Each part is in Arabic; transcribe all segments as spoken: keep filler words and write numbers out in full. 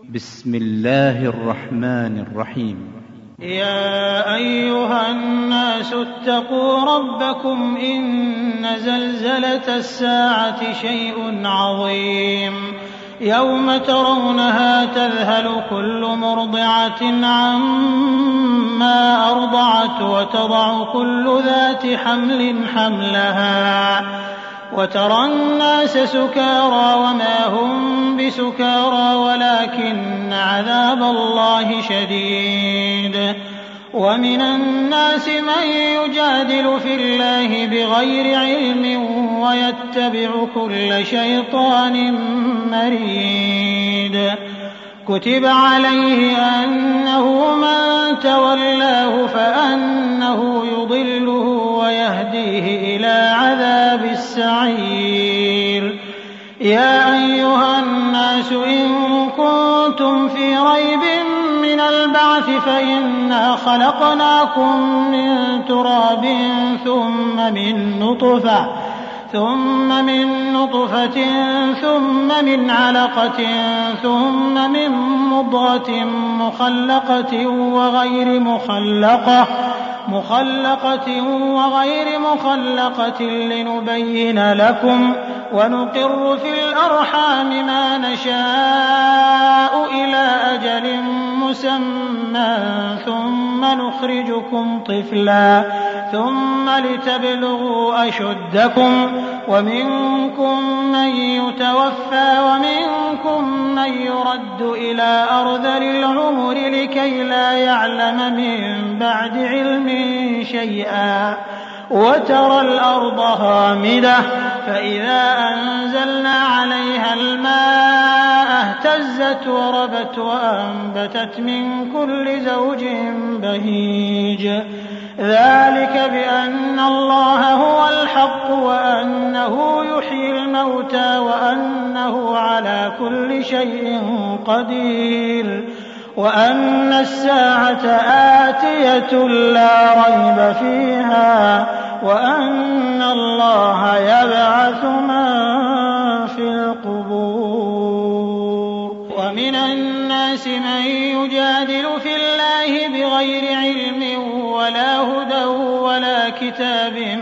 بسم الله الرحمن الرحيم. يا أيها الناس اتقوا ربكم إن زلزلة الساعة شيء عظيم يوم ترونها تذهل كل مرضعة عما أرضعت وتضع كل ذات حمل حملها وترى الناس سكارى وما هم بسكارى ولكن عذاب الله شديد. ومن الناس من يجادل في الله بغير علم ويتبع كل شيطان مريد. كتب عليه أنه من تولاه فأنه يضله ويهديه إلى عذاب السعير. يا أيها الناس إن كنتم في ريب من البعث فإنا خلقناكم من تراب ثم من نطفة ثم من نطفة ثم من علقة ثم من مضغة مخلقة وغير مخلقة مخلقة وغير مخلقة لنبين لكم ونقر في الأرحام ما نشاء إلى أجل مسمى ثم نخرجكم طفلا ثم لتبلغوا أشدكم ومنكم من يتوفى ومنكم من يرد إلى أرذل العمر لكي لا يعلم من بعد علم شيئا. وترى الأرض هامدة فإذا أنزلنا عليها الماء اهتزت وربت وأنبتت من كل زوج بهيج. ذلك بأن الله هو الحق وأنه يحيي الموتى وأنه على كل شيء قدير وأن الساعة آتية لا ريب فيها وأن الله يبعث من في القبور. ومن الناس من يجادل في الله بغير علم ولا هدى ولا كتاب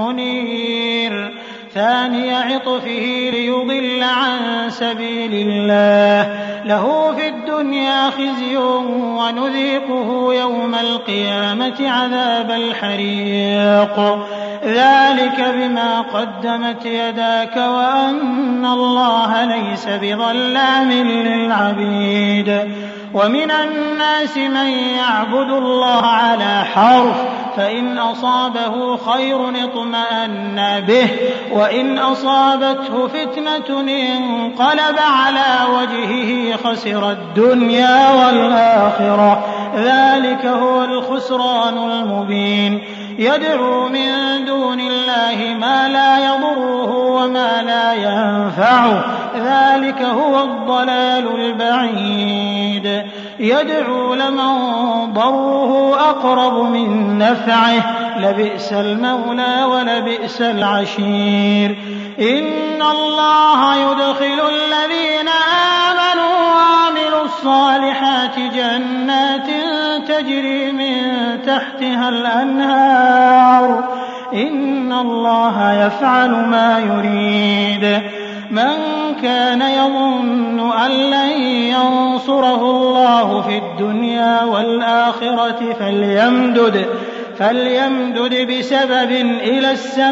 منير. ثاني عطفه ليضل عن سبيل الله له في الدنيا خزي ونذيقه يوم القيامة عذاب الحريق. ذلك بما قدمت يداك وأن الله ليس بظلام للعبيد. ومن الناس من يعبد الله على حرف فإن أصابه خير اطمأن به وإن أصابته فتنة انقلب على وجهه خسر الدنيا والآخرة. ذلك هو الخسران المبين. يدعو من دون الله ما لا يضره وما لا ينفعه ذلك هو الضلال البعيد. يدعو لمن ضره أقرب من نفعه لبئس المولى ولبئس العشير. إن الله يدخل الذين آمنوا وعملوا الصالحات جنات تجري من تحتها الأنهار. إن الله يفعل ما يريد. من كان يظن أن لن ينصره الله في الدنيا والآخرة فليمدد فليمدد بسبب إلى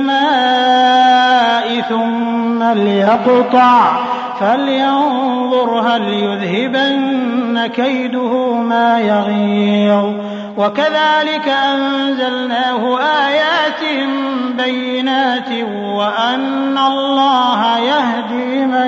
السماء ثم ليقطع فلينظر هل يذهبن كيده ما يغيظ. وكذلك أنزلناه آيات بينات وأن الله يهدي من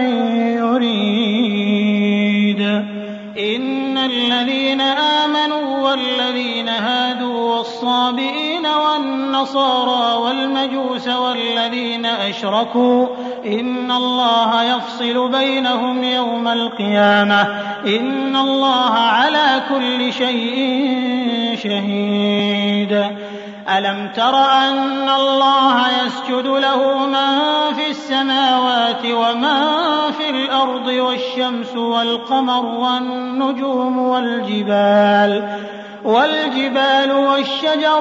يريد. إن الذين آمنوا والذين هادوا والصابئين والنصارى والمجوس والذين أشركوا إن الله يفصل بينهم يوم القيامة إن الله على كل شيء شهيد. ألم تر أن الله يسجد له من في السماوات ومن في الأرض والشمس والقمر والنجوم والجبال والجبال والشجر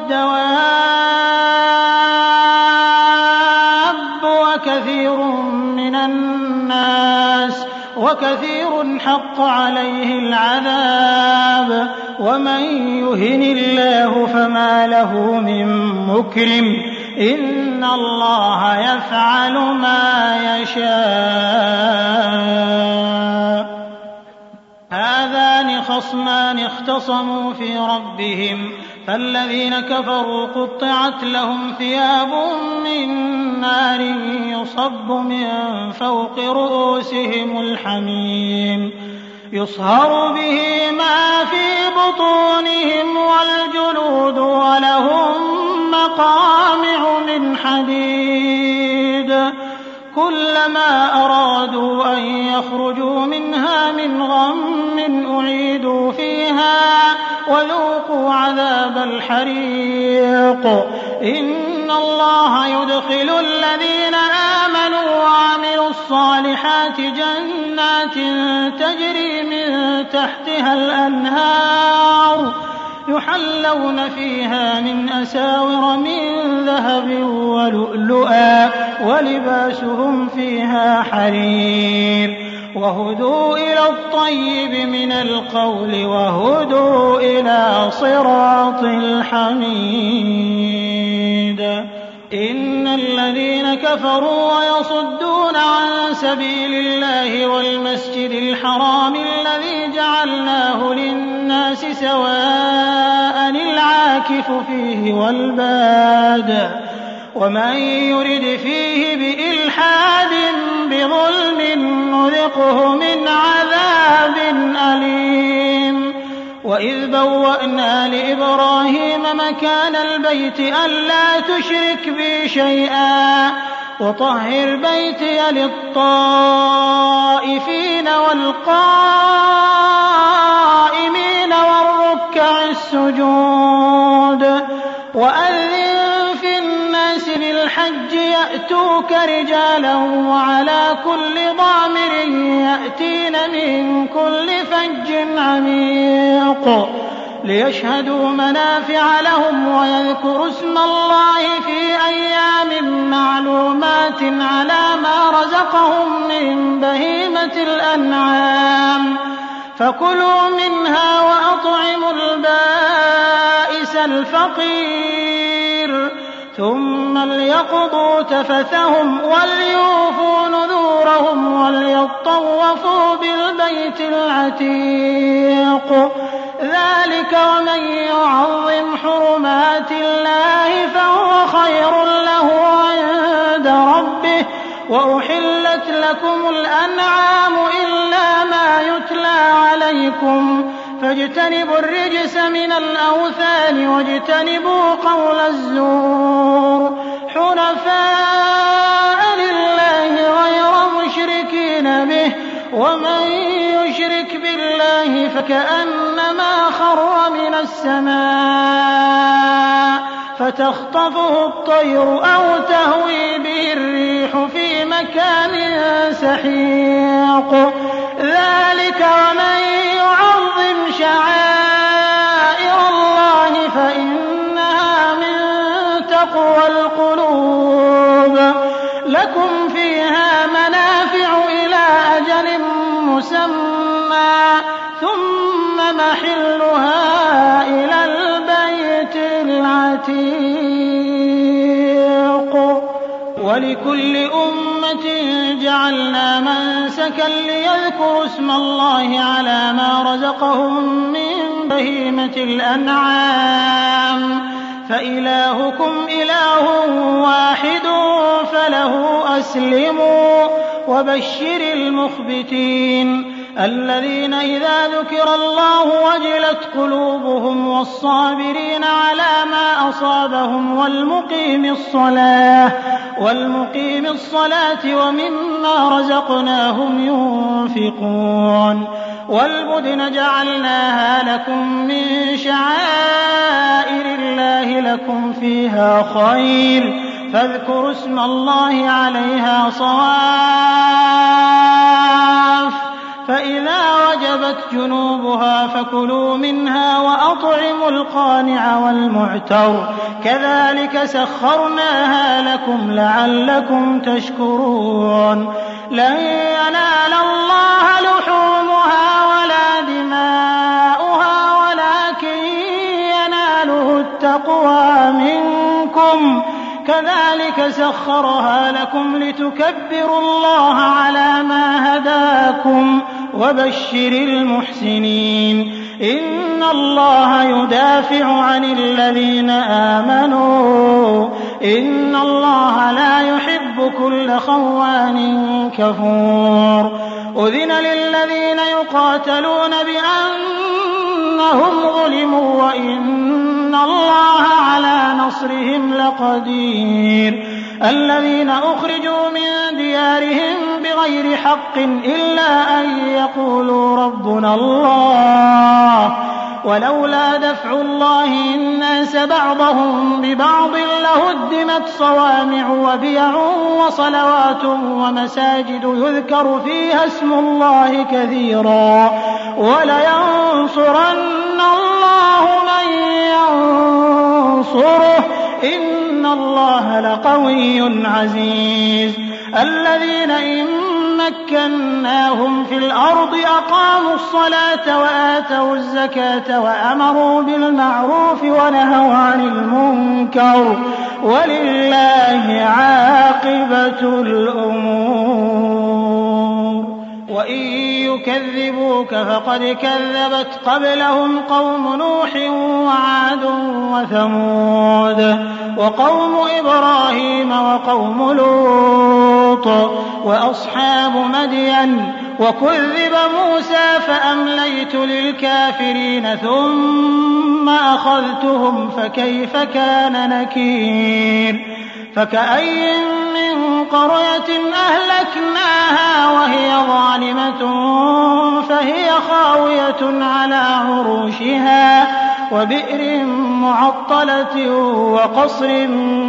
والدواب وكثير من الناس وكثير حق عليه العذاب ومن يهن الله فما له من مكرم إن الله يفعل ما يشاء هذان خصمان اختصموا في ربهم فالذين كفروا قطعت لهم ثياب من نار يصب من فوق رؤوسهم الحميم يصهر به ما في بطونهم والجلود ولهم مقامع من حديد كلما أرادوا أن يخرجوا منها من غم أعيدوا فيها وذوقوا عذاب الحريق إن الله يدخل الذين آمنوا وعملوا الصالحات جنات تجري من تحتها الأنهار يحلون فيها من أساور من ذهب ولؤلؤا ولباسهم فيها حرير وهدوا إلى الطيب من القول وهدوا إلى صراط الحميد إن الذين كفروا ويصدون عن سبيل الله والمسجد الحرام الذي جعلناه للناس سواء العاكف فيه والباد ومن يرد فيه بإلحاد بظلم نذقه من عذاب أليم وإذ بوأنا لإبراهيم مكان البيت ألا تشرك بي شيئا وطهر بيتي للطائفين والقائمين والركع السجود وأذن في الناس بالحج يأتوك رجالا وعلى كل ضامر يأتين من كل فج عميق ليشهدوا منافع لهم ويذكروا اسم الله في أيام معلومات على ما رزقهم من بهيمة الأنعام فكلوا منها وأطعموا البائس الفقير ثم ليقضوا تفثهم وليوفوا نذورهم وليطوفوا بالبيت العتيق ذلك ومن يعظم حرمات الله فهو خير له عند ربه وأحلت لكم الأنعام إلا ما يتلى عليكم فاجتنبوا الرجس من الأوثان واجتنبوا قول الزور حنفاء لله غير مشركين به ومن يشرك بالله فكأنما خر من السماء فتخطفه الطير أو تهوي به الريح في مكان سحيق ذلك ومن يعظم شعائر الله فإنها من تقوى القلوب لكم فيها منافع إلى أجل مسمى ثم محلها إلى البيت العتيق ولكل أمة جعلنا منسكا ليذكروا اسم الله على ما رزقهم من بهيمة الأنعام فإلهكم إله واحد فله أسلموا وبشر المخبتين الذين إذا ذكر الله وجلت قلوبهم والصابرين على ما أصابهم والمقيم الصلاة والمقيم الصلاة ومما رزقناهم ينفقون وَالْبُدْنَ جَعَلْنَاهَا لَكُم مِّن شَعَائِرِ اللَّهِ لَكُمْ فِيهَا خَيْرٌ فاذكروا اسم الله عليها صواف فإذا وجبت جنوبها فكلوا منها وأطعموا القانع والمعتر كذلك سخرناها لكم لعلكم تشكرون لن ينال الله لحومها ولا دماؤها ولكن يناله التقوى منكم كذلك سخرها لكم لتكبروا الله على ما هداكم وبشر المحسنين إن الله يدافع عن الذين آمنوا إن الله لا يحب كل خوان كفور أذن للذين يقاتلون بأنهم ظلموا وإن الله على نصرهم لقدير الذين أخرجوا من ديارهم بغير حق إلا أن يقولوا ربنا الله ولولا دفع الله الناس بعضهم ببعض لهدمت صوامع وبيع وصلوات ومساجد يذكر فيها اسم الله كثيرا ولينصرن الله من ينصره إن الله لقوي عزيز الذين إن مكناهم في الأرض أقاموا الصلاة وآتوا الزكاة وأمروا بالمعروف ونهوا عن المنكر ولله عاقبة الأمور وإن يكذبوك فقد كذبت قبلهم قوم نوح وعاد وثمود وقوم إبراهيم وقوم لوط وأصحاب مدين وكذب موسى فأمليت للكافرين ثم أخذتهم فكيف كان نكير فكأي من قرية أهلكناها وهي ظالمة فهي خاوية على عروشها وبئر معطلة وقصر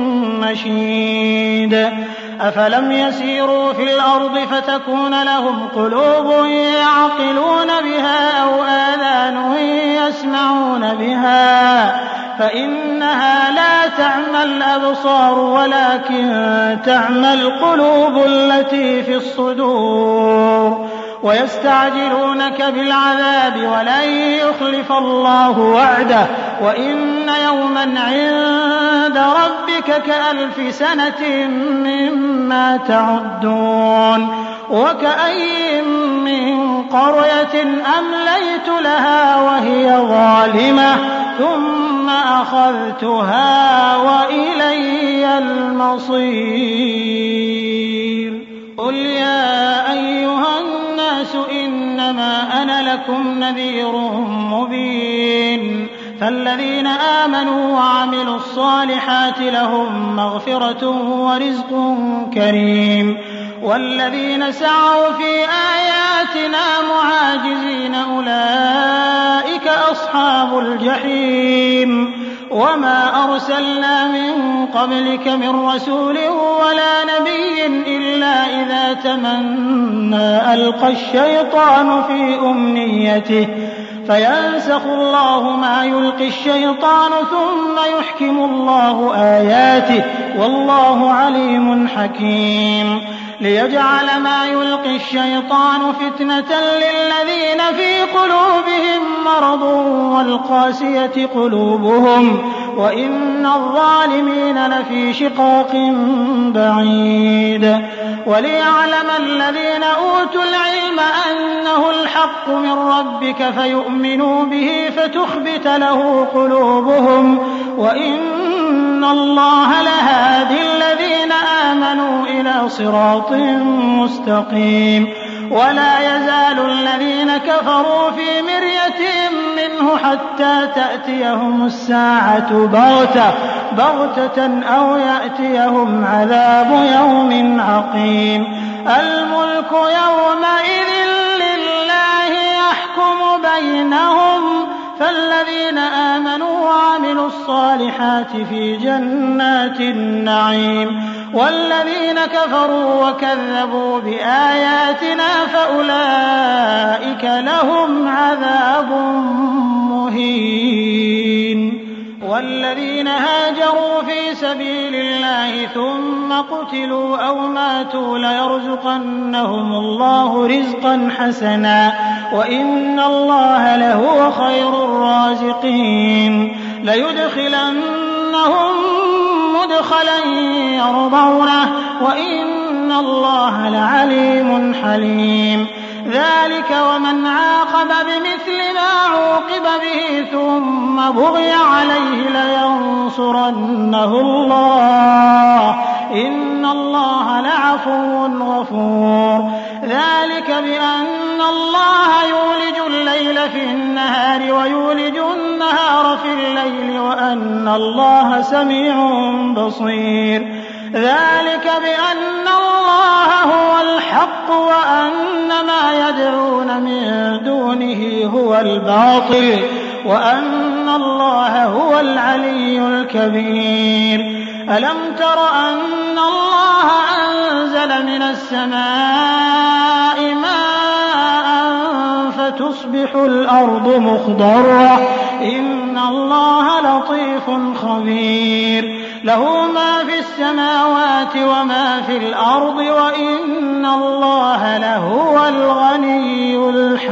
مشيد أفلم يسيروا في الأرض فتكون لهم قلوب يعقلون بها أو آذان يسمعون بها فإنها لا تعمى الأبصار ولكن تعمى القلوب التي في الصدور ويستعجلونك بالعذاب ولن يخلف الله وعده وإن يوما عند ربك كألف سنة مما تعدون وكأي من قرية أمليت لها وهي ظالمة ثم أخذتها وإلي المصير قل يا أيها الناس إنما أنا لكم نذير مبين فالذين آمنوا وعملوا الصالحات لهم مغفرة ورزق كريم والذين سعوا في آياتنا معاجزين أولئك أصحاب الجحيم وما أرسلنا من قبلك من رسول ولا نبي إلا إذا تمنى ألقى الشيطان في أمنيته فينسخ الله ما يلقي الشيطان ثم يحكم الله آياته والله عليم حكيم ليجعل ما يلقي الشيطان فتنة للذين في قلوبهم مرض والقاسية قلوبهم وإن الظالمين لفي شقاق بعيد وليعلم الذين أوتوا العلم أنه الحق من ربك فيؤمنوا به فتخبت له قلوبهم وإن الله لهادي الذين آمنوا إلى صراط مستقيم ولا يزال الذين كفروا في مرية منه حتى تأتيهم الساعة بغتة بغتة أو يأتيهم عذاب يوم عقيم الملك يومئذ لله يحكم فالذين آمنوا وعملوا الصالحات في جنات النعيم والذين كفروا وكذبوا بآياتنا فأولئك لهم عذاب مهين. والذين هاجروا في سبيل الله ثم قتلوا أو ماتوا ليرزقنهم الله رزقا حسنا وإن الله لهو خير الرازقين. ليدخلنهم مدخلا يرضونه وإن الله لعليم حليم. ذلك ومن عاقب بمثل ما عوقب به ثم بغي عليه لينصرنه الله إن الله لعفو غفور. ذلك بأن الله يولج الليل في النهار ويولج النهار في الليل وأن الله سميع بصير. ذلك بأن الله هو الحق وأن ما يدعون من دونه هو الباطل وأن الله هو العلي الكبير. ألم تر أن الله أنزل من السماء ماء فتصبح الأرض مخضرة إن الله لطيف خبير. له ما في السماوات وما في الأرض وإن الله لهو الغني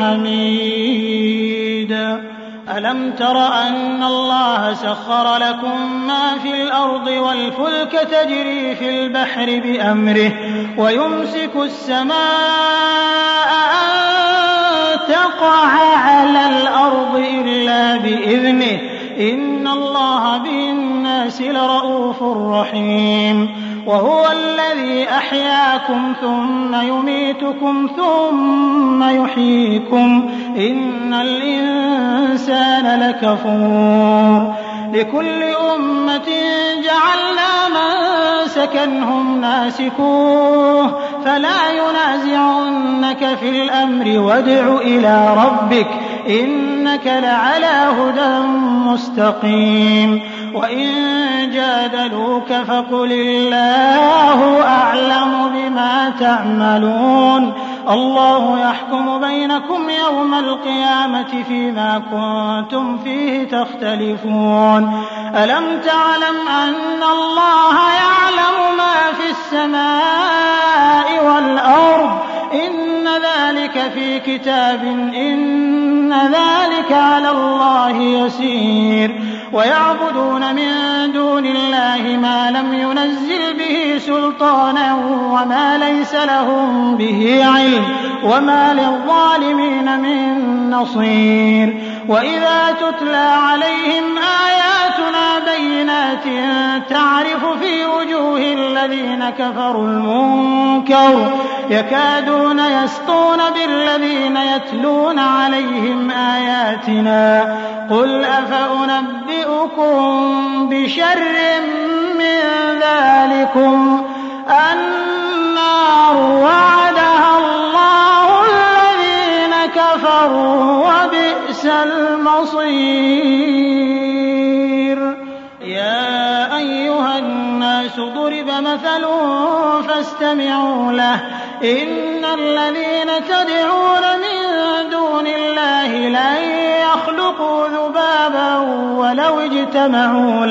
الحميد. ألم تر أن الله سخر لكم ما في الأرض والفلك تجري في البحر بأمره ويمسك السماء أن تقع على الأرض إلا بإذنه إن الله بالناس لرءوف رحيم. وهو الذي أحياكم ثم يميتكم ثم يحييكم إن الإنسان لكفور. لكل أمة جعلنا منسكا هم ناسكوه فلا ينازعنك في الأمر وادع إلى ربك إنك لعلى هدى مستقيم. وإن جادلوك فقل الله أعلم بما تعملون الله يحكم بينكم يوم القيامة فيما كنتم فيه تختلفون. ألم تعلم أن الله يعلم ما في السماء والأرض إن ذلك في كتاب إن ذلك على الله يسير. ويعبدون من دون الله ما لم ينزل به سلطانا وما ليس لهم به علم وما للظالمين من نصير. وإذا تتلى عليهم آياتنا بينات تعرف في وجوه الذين كفروا المنكر يكادون يسطون بالذين يتلون عليهم آياتنا قل أفأنبئكم بشر من ذلكم النار وعدها الله الذين كفروا وبئس المصير. يا أيها الناس ضرب مثل فاستمعوا له إن الذين تدعون من دون الله لن يخلقوا ذبابا ولو اجتمعوا